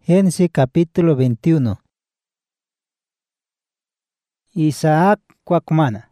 Génesis capítulo 21. Isaac kwakmana.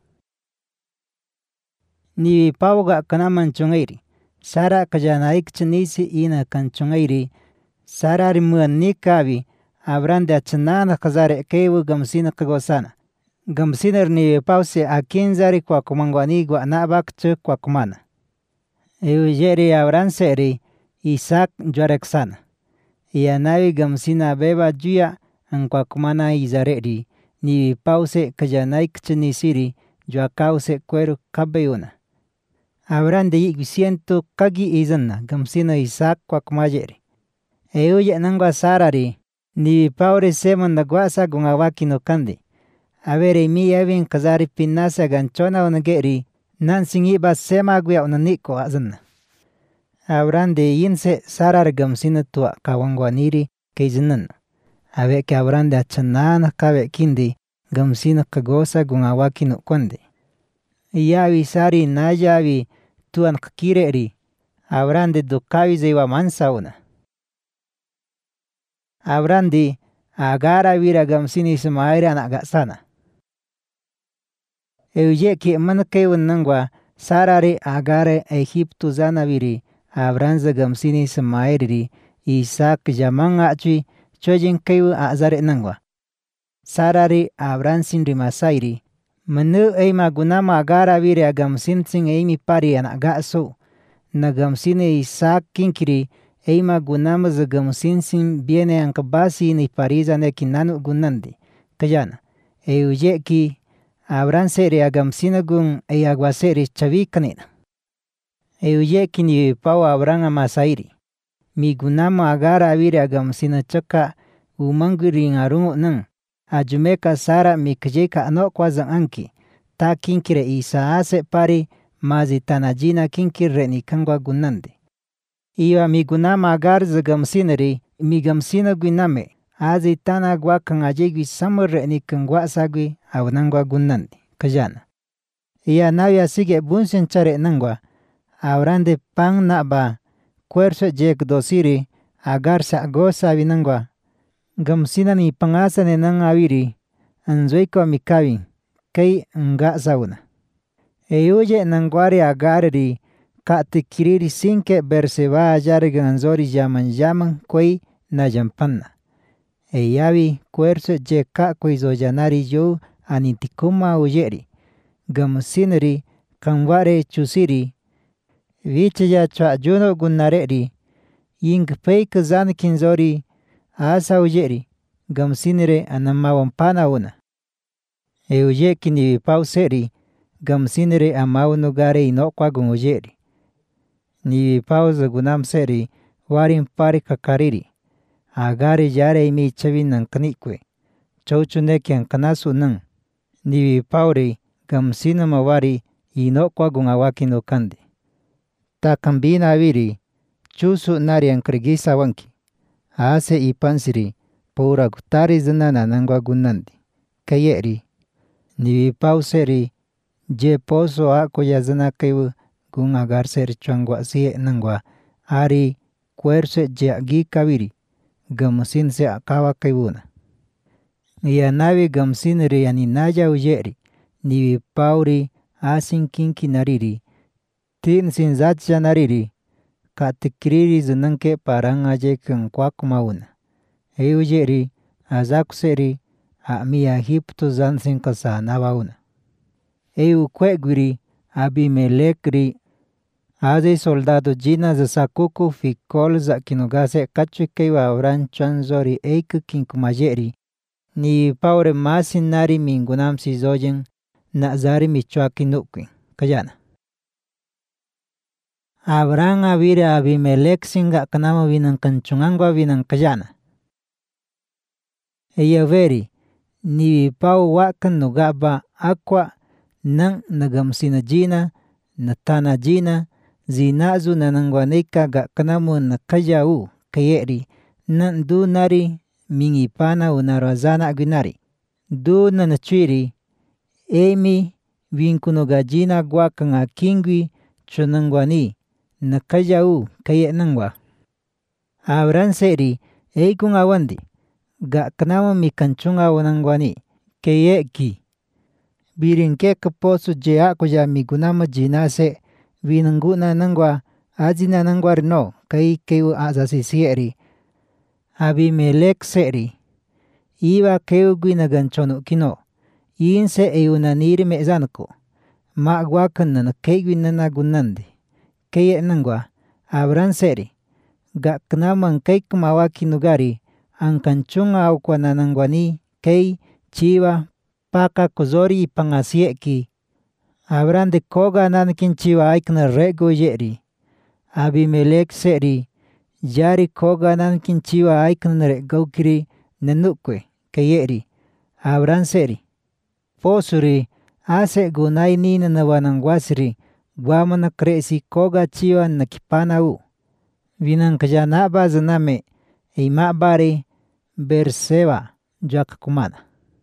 Ni pauga kanaman chungairi. Sara kajanaik chinisi ina kan chungairi. Sara rimuan ni kavi. Abran de achanana kazare kewu gamsina kagosana. Gamsiner ni pause akinzari kwakmangwani guanabak chu kwakmana. Eujeri abran seri Isaac juareksana. Yanawi gamsina beba juya ang kwakmana izareri. Ni pause kajanaik chinisiri jua kause cuero kabeyuna. Abran de yigsiento kagi izana gamsina Isaac kwakmayeri. Euye nangwa sarari ni paure semanda guasa gungawaki no kandi. Avere mi evin kazari pinasa ganchona onageri nansingi ba sema guya onaniko azana. Abran de yinse sarar gamsina tua kawangwaniri keizinan. Awe ke abran de achanana kawe kindi gamsina kagosa gungawaki no konde. Iyawi sari najawi tuan kakireri. Abran de dukawi zewa mansauna. Abran de agara wira gamsini Ismael anak sana. Euje ki mankeun nangwa sarare agare Egipto zanawiri. Abran za gamsini Ismael Isaac jamang achui chojin kewu azare nangwa. Sarari abran sin rimasairi. Menu eima gunama agara wiri agamsin sin eimi pari anak gaso. Nagamsini Isaac kinkiri eima gunama za gamsin sin biene ang kabasi ni pariza ne kinanu gunandi. Kajana. Euje ki abran seri agamsina gun agwaseri chavi kanina. Euje ki ni pau abran amasairi. Mi gunama agara wiri agamsina chaka umangiri ngarungu nang. Ajumeka sara mikjeka ano kwazang anki. Ta kinkire isa ase pari mazi tanajina kinkire ni kangwa gunande. Iwa mi gunama agar zagamsinari mi gamsina guiname. Azi tana gwa kang ajegwi samure ni kangwa sagwi awnangwa gunande. Kajana. Iya nawya sige bunsen chare nangwa. Aurande pang na ba. Kuerso jek dosiri agar sa gosa winangwa. Gamsina ni pangasa ni nang awiri, anzoiko mikawin, kay nga sauna. Eyuye nangwari agariri, ka tikiriri sinke berseba ajarigan anzori yaman kway na jampanna. Eyawi kuerso je ka kuizo janari yo anitikuma uyeri. Gamsinari, kanware chusiri, vichaya chwa juno gunnareri, ying pay kazan kinzori, asa uyeri, gamsinire anamawampana una. Euje kini pauseri, gamsinire amaunugare inokwagun uyeri. Ni pauza gunam seri, warin pari kakariri. Agari yare imi chavin nang kanikwe. Chauchuneki ang kanasu nang. Ni pauri, gamsina mawari, inokwagun awaki no kandi. Takambina awiri, chusu nari ang krigisa wanki. Ase ipansiri, pura gutari zanana nangwa gunandi. Kayeri, ni pauseri, je poso ako yazana kewu gun agar seri chuangwa siye nangwa. Ari kuerse je agi kawiri, gamsin se akawa kewuna. Iya nawi gamsiniri aninaya uyeri, ni pauri asin kinki nariri. Tin sin zatja nariri. Katikiriri zanangke parang aje keng kwakmauna. Eujeri, azakuseri, mi Egipto zansin kasana wauna. Eu kwegwiri, Abimelekri, aze soldado jina za sakuku fikol za kinugase kachukewa abran chanzori eiku kinkumajeri. Ni paure masin nari mingunam si zojen na zari michoakinukwi. Kajana. Abran awiri Abimelek singa kanama winang kanchungangwa winang kajana. Iya veri, ni pau wakan nugaba akwa nang nagamsina jina, natana jina, zinazu nanangwanika ga kanamu nakajau kayeri, nan du nari mingipana unarazana gwinari. Du nanachiri, emi winkunuga jina gwa kang akingwi chunangwani. Nakajau kaya nangwa. Abran seri Eikun awandi, gaknama mikanchung awanangwani, keyeki. Birinke kaposo jea kuya migunama jinase, vinanguna nangwa, azina nangwa rino, kay keu azasi sieri. Abimelech seri. Iba keu guinaganchono kino, inse eunaniri mezanko. Magwakan kay guinanagunandi. Kay nangwa, Abraham seri. Gaknaman kay kumawaki nugari, angkanchung awkwananangwani, kay chiva, paka kuzori pangasieki. Abraham de koga nankin chiva aikna rego yeri. Abimelech seri. Yari koga nankin chiva aikna rego kiri nanukwe, kayeri. Abraham seri. Posuri, ase gunay nina nawanangwasiri, guamana kresi koga chiva nakipanau. Vinankayana bazaname, eimabari, Berseba, Jakakumana.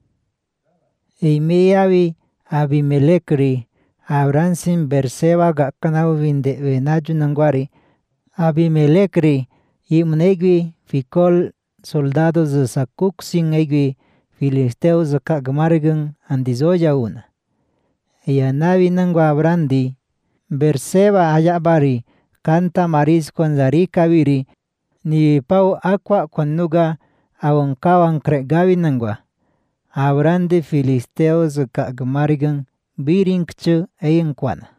Eimeyavi Abimelechri, Abraham sin Berseba gakanau vinde venaju nangwari. Abimelechri, imnegwi ficol soldados de Sakuk sin egwi filisteos kagmargan andizoya una. Yanavi nangwa Abrandi, Berseba ayabari, canta maris con zarika viri, ni pau aqua con nuga awankawan kregavi nangwa. Abrandi filisteos kagmargan birinkchu eyenkwana.